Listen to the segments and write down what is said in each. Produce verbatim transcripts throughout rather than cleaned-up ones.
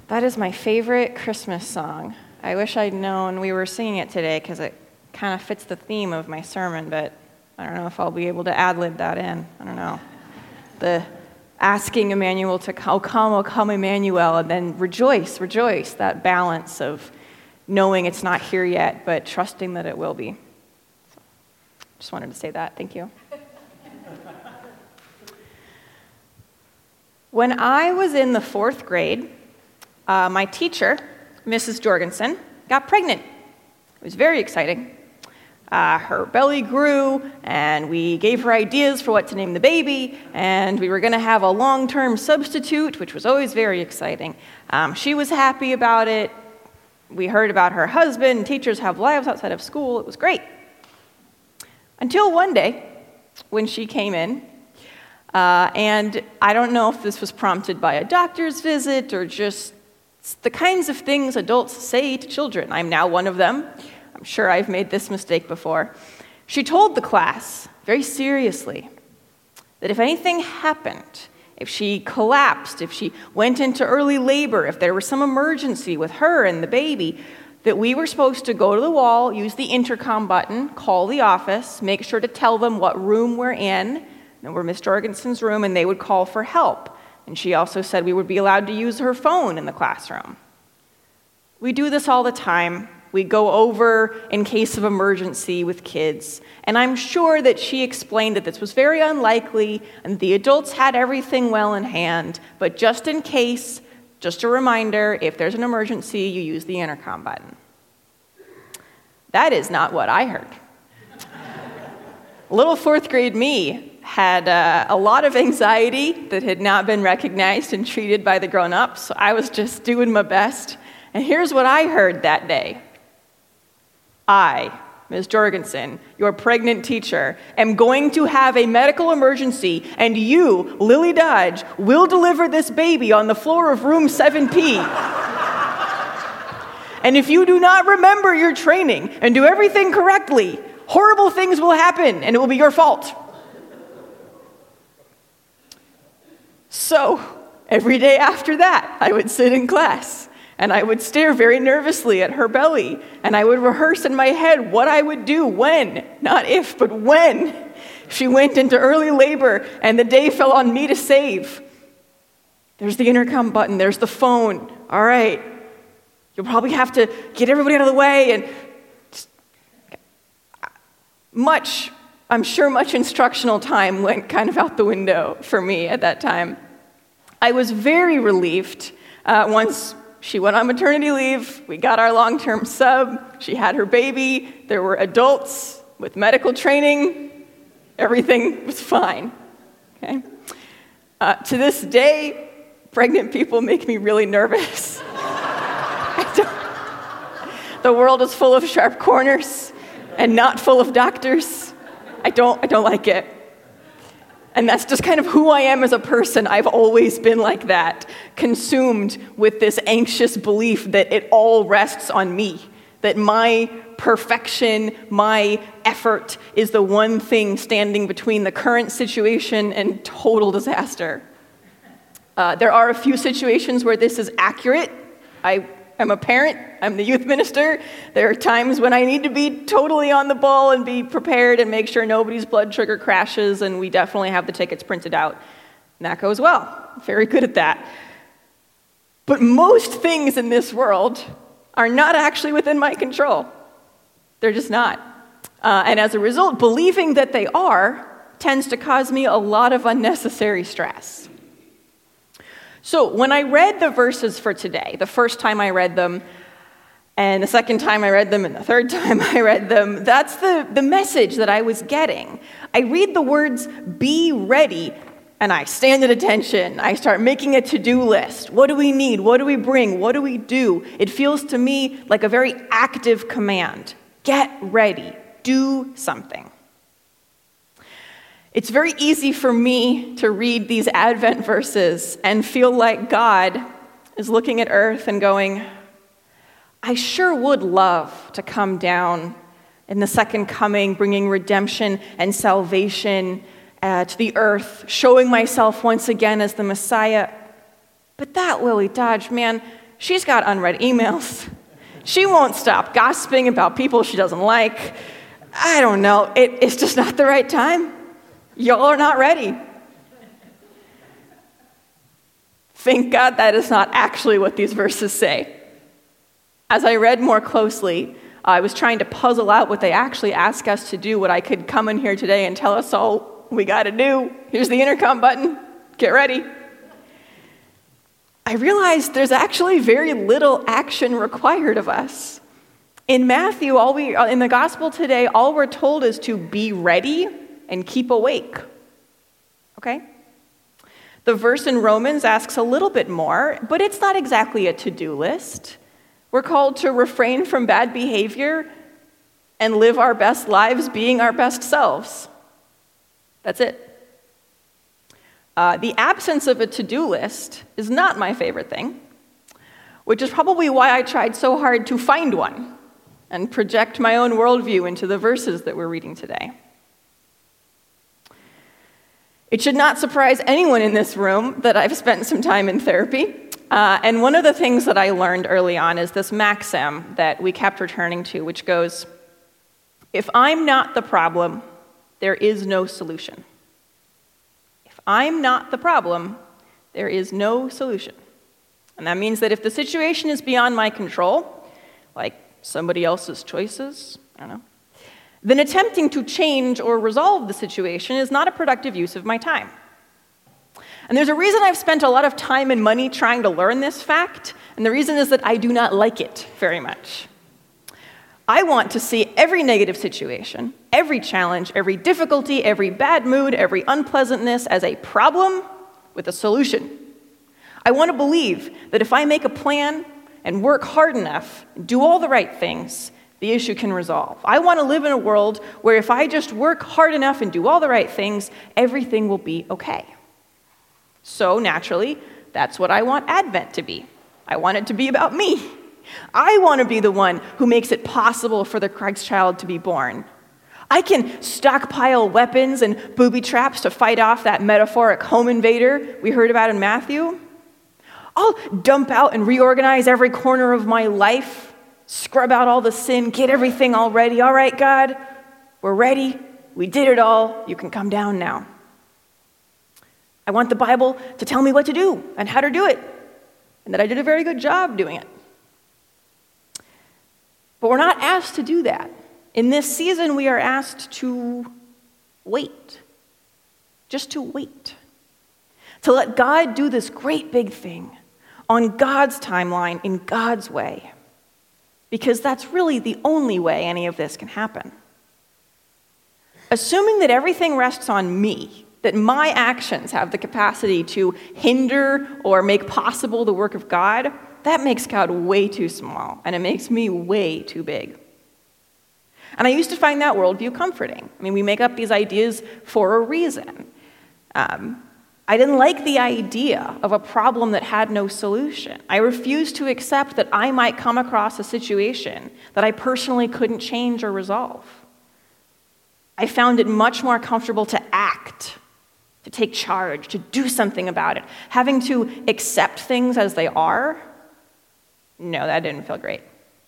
That is my favorite Christmas song. I wish I'd known we were singing it today because it kind of fits the theme of my sermon, but I don't know if I'll be able to ad-lib that in. I don't know. The asking Emmanuel to come, oh come, oh come Emmanuel, and then rejoice, rejoice, that balance of knowing it's not here yet, but trusting that it will be. So, just wanted to say that. Thank you. When I was in the fourth grade, uh, my teacher, Missus Jorgensen, got pregnant. It was very exciting. Uh, her belly grew, and we gave her ideas for what to name the baby, and we were going to have a long-term substitute, which was always very exciting. Um, she was happy about it. We heard about her husband. Teachers have lives outside of school. It was great. Until one day, when she came in, uh, and I don't know if this was prompted by a doctor's visit or just the kinds of things adults say to children. I'm now one of them. I'm sure I've made this mistake before. She told the class, very seriously, that if anything happened, if she collapsed, if she went into early labor, if there was some emergency with her and the baby, that we were supposed to go to the wall, use the intercom button, call the office, make sure to tell them what room we're in, and we're Miss Jorgensen's room, and they would call for help. And she also said we would be allowed to use her phone in the classroom. We do this all the time. We go over in case of emergency with kids. And I'm sure that she explained that this was very unlikely and the adults had everything well in hand. But just in case, just a reminder, if there's an emergency, you use the intercom button. That is not what I heard. Little fourth grade me had uh, a lot of anxiety that had not been recognized and treated by the grown-ups, so I was just doing my best. And here's what I heard that day. I, Miz Jorgensen, your pregnant teacher, am going to have a medical emergency, and you, Lily Dodge, will deliver this baby on the floor of room seven P. And if you do not remember your training and do everything correctly, horrible things will happen, and it will be your fault. So, every day after that, I would sit in class, and I would stare very nervously at her belly, and I would rehearse in my head what I would do when, not if, but when, she went into early labor, and the day fell on me to save. There's the intercom button, there's the phone. All right, you'll probably have to get everybody out of the way, and just, much, I'm sure much instructional time went kind of out the window for me at that time. I was very relieved uh, once she went on maternity leave, we got our long-term sub, she had her baby, there were adults with medical training, everything was fine, okay? Uh, to this day, pregnant people make me really nervous. I don't, the world is full of sharp corners and not full of doctors. I don't, I don't like it. And that's just kind of who I am as a person. I've always been like that, consumed with this anxious belief that it all rests on me, that my perfection, my effort is the one thing standing between the current situation and total disaster. Uh, there are a few situations where this is accurate. I am a parent, I'm the youth minister. There are times when I need to be totally on the ball and be prepared and make sure nobody's blood sugar crashes, and we definitely have the tickets printed out. And that goes well. Very good at that. But most things in this world are not actually within my control. They're just not. Uh, and as a result, believing that they are tends to cause me a lot of unnecessary stress. So when I read the verses for today, the first time I read them, and the second time I read them, and the third time I read them, that's the, the message that I was getting. I read the words, be ready, and I stand at attention. I start making a to-do list. What do we need? What do we bring? What do we do? It feels to me like a very active command. Get ready. Do something. It's very easy for me to read these Advent verses and feel like God is looking at earth and going, I sure would love to come down in the second coming, bringing redemption and salvation uh, to the earth, showing myself once again as the Messiah. But that Lily Dodge, man, She's got unread emails. She won't stop gossiping about people she doesn't like. I don't know. It, it's just not the right time. Y'all are not ready. Thank God that is not actually what these verses say. As I read more closely, I was trying to puzzle out what they actually ask us to do, what I could come in here today and tell us all we got to do. Here's the intercom button. Get ready. I realized there's actually very little action required of us. In Matthew, all we in the gospel today, all we're told is to be ready and keep awake. Okay? The verse in Romans asks a little bit more, but it's not exactly a to-do list. We're called to refrain from bad behavior and live our best lives being our best selves. That's it. Uh, the absence of a to-do list is not my favorite thing, which is probably why I tried so hard to find one and project my own worldview into the verses that we're reading today. It should not surprise anyone in this room that I've spent some time in therapy. Uh, and one of the things that I learned early on is this maxim that we kept returning to, which goes, if I'm not the problem, there is no solution. If I'm not the problem, there is no solution. And that means that if the situation is beyond my control, like somebody else's choices, I don't know, then attempting to change or resolve the situation is not a productive use of my time. And there's a reason I've spent a lot of time and money trying to learn this fact, and the reason is that I do not like it very much. I want to see every negative situation, every challenge, every difficulty, every bad mood, every unpleasantness as a problem with a solution. I want to believe that if I make a plan and work hard enough, and do all the right things, the issue can resolve. I want to live in a world where if I just work hard enough and do all the right things, everything will be okay. So naturally, that's what I want Advent to be. I want it to be about me. I want to be the one who makes it possible for the Christ child to be born. I can stockpile weapons and booby traps to fight off that metaphoric home invader we heard about in Matthew. I'll dump out and reorganize every corner of my life, scrub out all the sin, get everything all ready. All right, God, we're ready. We did it all. You can come down now. I want the Bible to tell me what to do and how to do it, and that I did a very good job doing it. But we're not asked to do that. In this season, we are asked to wait. Just to wait. To let God do this great big thing on God's timeline, in God's way. Because that's really the only way any of this can happen. Assuming that everything rests on me, that my actions have the capacity to hinder or make possible the work of God, that makes God way too small, and it makes me way too big. And I used to find that worldview comforting. I mean, we make up these ideas for a reason. Um, I didn't like the idea of a problem that had no solution. I refused to accept that I might come across a situation that I personally couldn't change or resolve. I found it much more comfortable to act, to take charge, to do something about it. Having to accept things as they are, no, that didn't feel great.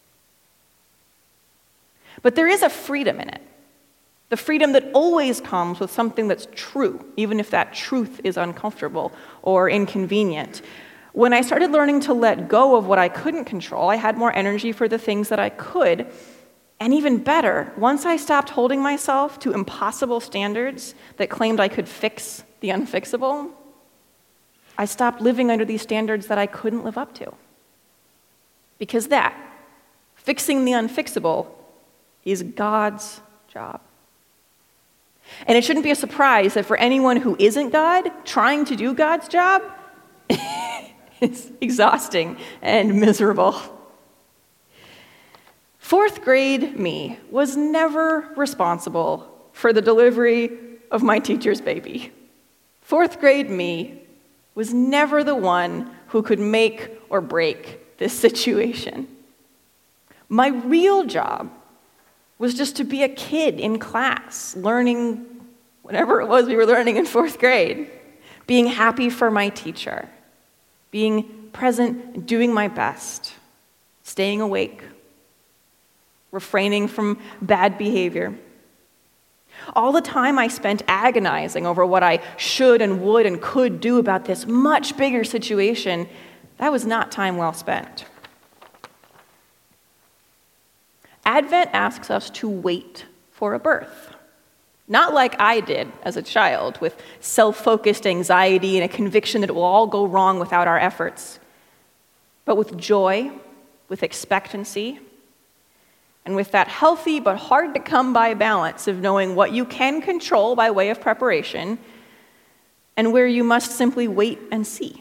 But there is a freedom in it. The freedom that always comes with something that's true, even if that truth is uncomfortable or inconvenient. When I started learning to let go of what I couldn't control, I had more energy for the things that I could. And even better, once I stopped holding myself to impossible standards that claimed I could fix the unfixable, I stopped living under these standards that I couldn't live up to. Because that, fixing the unfixable, is God's job. And it shouldn't be a surprise that for anyone who isn't God, trying to do God's job is exhausting and miserable. Fourth grade me was never responsible for the delivery of my teacher's baby. Fourth grade me was never the one who could make or break this situation. My real job was just to be a kid in class, learning whatever it was we were learning in fourth grade, being happy for my teacher, being present, doing my best, staying awake, refraining from bad behavior. All the time I spent agonizing over what I should and would and could do about this much bigger situation, that was not time well spent. Advent asks us to wait for a birth. Not like I did as a child, with self-focused anxiety and a conviction that it will all go wrong without our efforts, but with joy, with expectancy, and with that healthy but hard-to-come-by balance of knowing what you can control by way of preparation and where you must simply wait and see.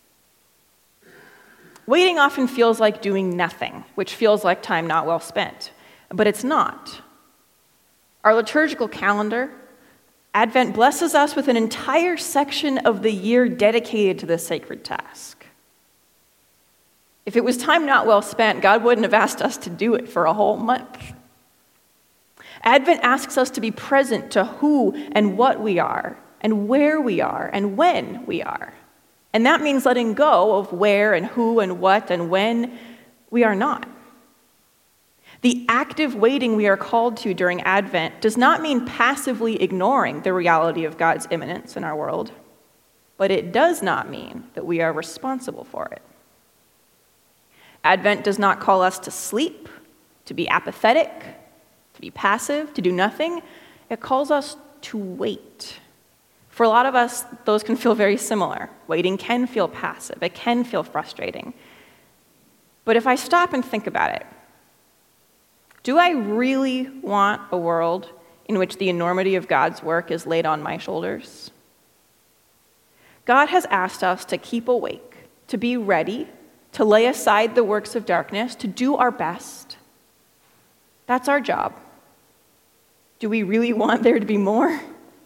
Waiting often feels like doing nothing, which feels like time not well spent, but it's not. Our liturgical calendar, Advent, blesses us with an entire section of the year dedicated to this sacred task. If it was time not well spent, God wouldn't have asked us to do it for a whole month. Advent asks us to be present to who and what we are, and where we are, and when we are. And that means letting go of where and who and what and when we are not. The active waiting we are called to during Advent does not mean passively ignoring the reality of God's immanence in our world, but it does not mean that we are responsible for it. Advent does not call us to sleep, to be apathetic, to be passive, to do nothing. It calls us to wait. For a lot of us, those can feel very similar. Waiting can feel passive. It can feel frustrating. But if I stop and think about it, do I really want a world in which the enormity of God's work is laid on my shoulders? God has asked us to keep awake, to be ready, to lay aside the works of darkness, to do our best. That's our job. Do we really want there to be more?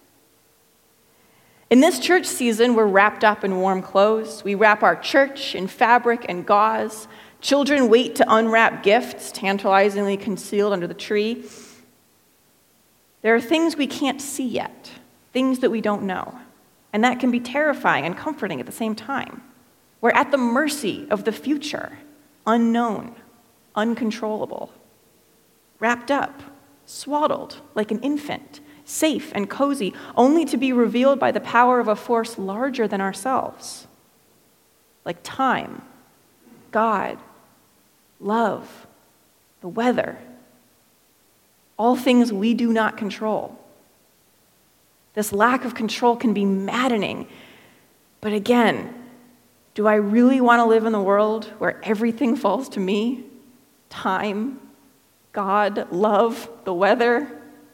In this church season, we're wrapped up in warm clothes. We wrap our church in fabric and gauze. Children wait to unwrap gifts tantalizingly concealed under the tree. There are things we can't see yet, things that we don't know, and that can be terrifying and comforting at the same time. We're at the mercy of the future, unknown, uncontrollable, wrapped up, swaddled like an infant, safe and cozy, only to be revealed by the power of a force larger than ourselves, like time, God, love, the weather, all things we do not control. This lack of control can be maddening, but again, do I really want to live in the world where everything falls to me? Time, God, love, the weather?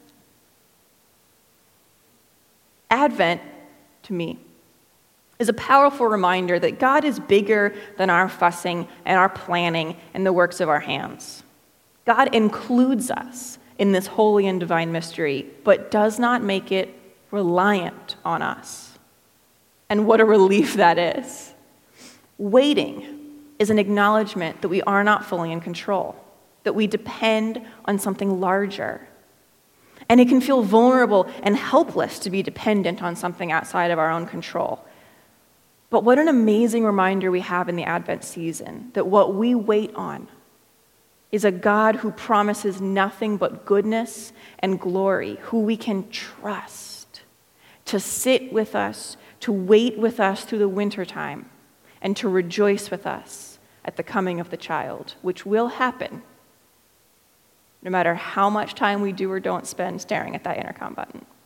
Advent, to me, is a powerful reminder that God is bigger than our fussing and our planning and the works of our hands. God includes us in this holy and divine mystery, but does not make it reliant on us. And what a relief that is. Waiting is an acknowledgement that we are not fully in control, that we depend on something larger. And it can feel vulnerable and helpless to be dependent on something outside of our own control. But what an amazing reminder we have in the Advent season, that what we wait on is a God who promises nothing but goodness and glory, who we can trust to sit with us, to wait with us through the wintertime, and to rejoice with us at the coming of the child, which will happen no matter how much time we do or don't spend staring at that intercom button.